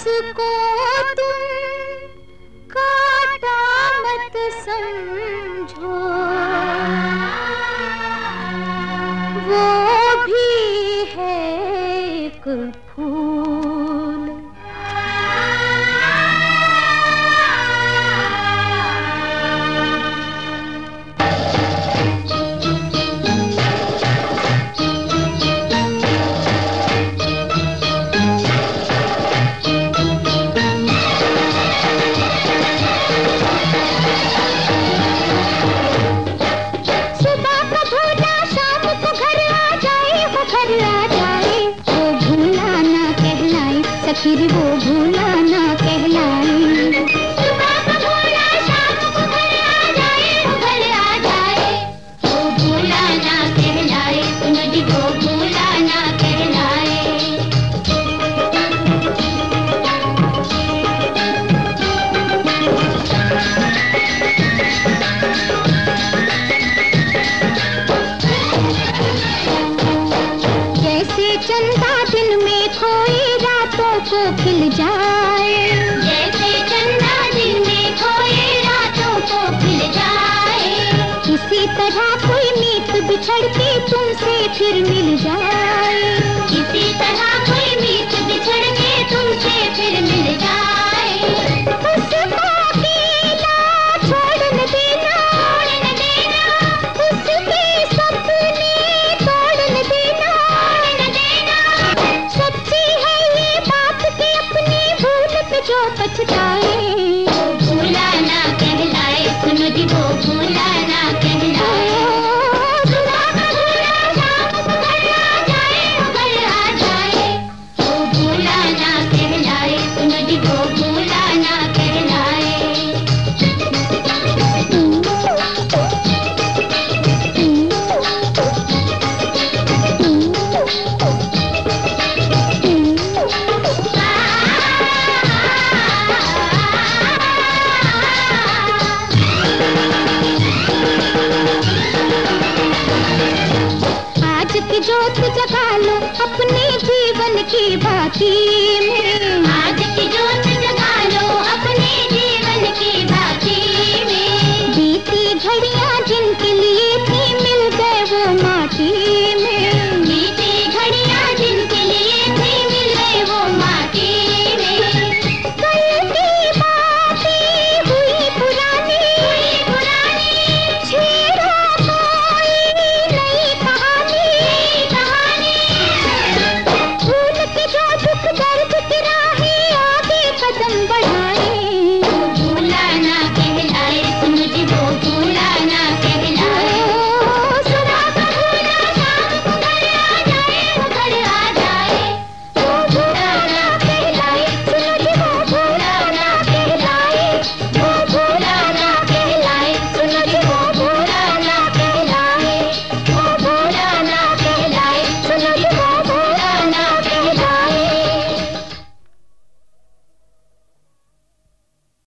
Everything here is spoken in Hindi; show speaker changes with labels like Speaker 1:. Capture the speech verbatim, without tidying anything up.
Speaker 1: उसको तुम काटा मत समझो, वो भी है एक फूल। फिर वो भूला ना कहलाए। सुबह को भूला शाम को घर आ जाए, वो घर आ जाए, वो भूला ना कहलाए। सुनो जी वो भूला ना कहलाए। जैसे चंदा दिन में खोए को खिल जाए, जैसे चंदा दिन में खोए रातों को खिल जाए, इसी तरह कोई मीत बिछड़ के तुमसे फिर मिल जाए, इसी तरह कोई मीत बिछड़ के तुमसे फिर मिल जाए। उसको अकेला छोड़ न देना, छोड़ न देना, उसके सपने तोड़ न देना, तोड़ न देना। सच्ची है ये बात कि अपनी भूल पे जो पछताए, वो भूला ना कहलाए। सुनो जी वो भूला ना कहलाए। सुबह को भूला शाम को घर आ जाए, वो घर आ जाए, वो भूला ना कहलाए। सुनो जी वो भूला ना कहलाए। जोत जगा लो अपने जीवन की बाती में,